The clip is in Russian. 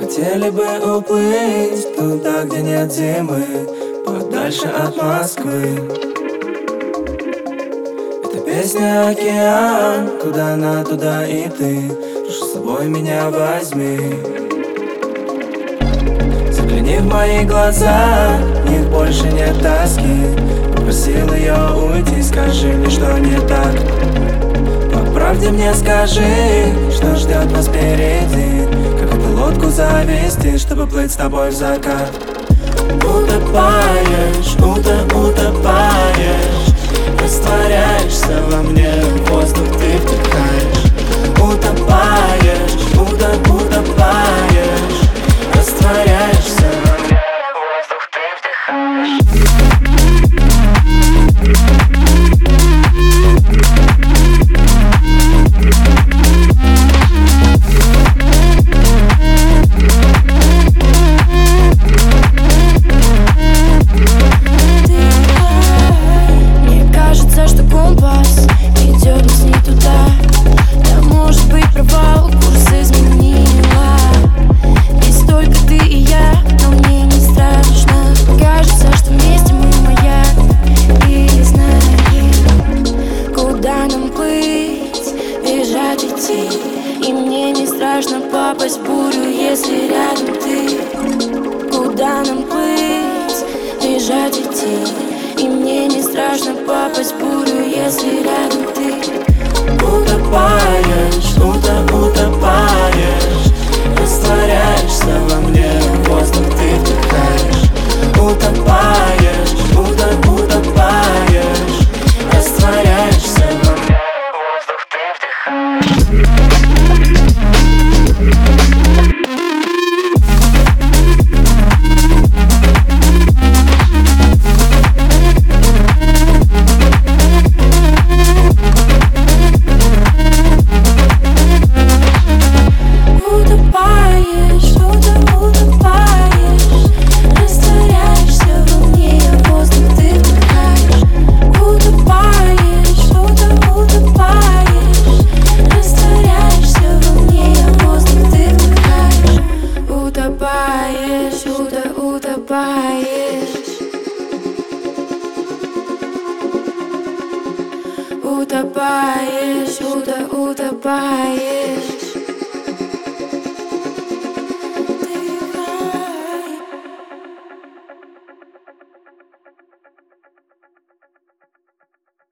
Хотели бы уплыть туда, где нет зимы, подальше от Москвы. Эта песня океан, куда она, туда и ты. Прошу, с собой меня возьми. Загляни в мои глаза, в них больше нет тоски. Попросил ее уйти, скажи мне, что не так. По правде мне скажи, что ждет вас впереди. Как эту лодку завести, чтобы плыть с тобой в закат. Утопаешь, утопаешь, растворяешься во мне, воздух ты вдыхаешь. Утопаешь, утопаешь, растворяешься во мне, воздух ты вдыхаешь. И мне не страшно попасть в бурю, если рядом ты. Куда нам плыть, бежать, идти? И мне не страшно попасть в бурю, если рядом ты. Утопаешь, утопаешь, растворяешься во мне, воздух ты вдыхаешь. Утопаешь, утопаешь, растворяешься во мне, воздух ты вдыхаешь. Утопаешь, утопаешь.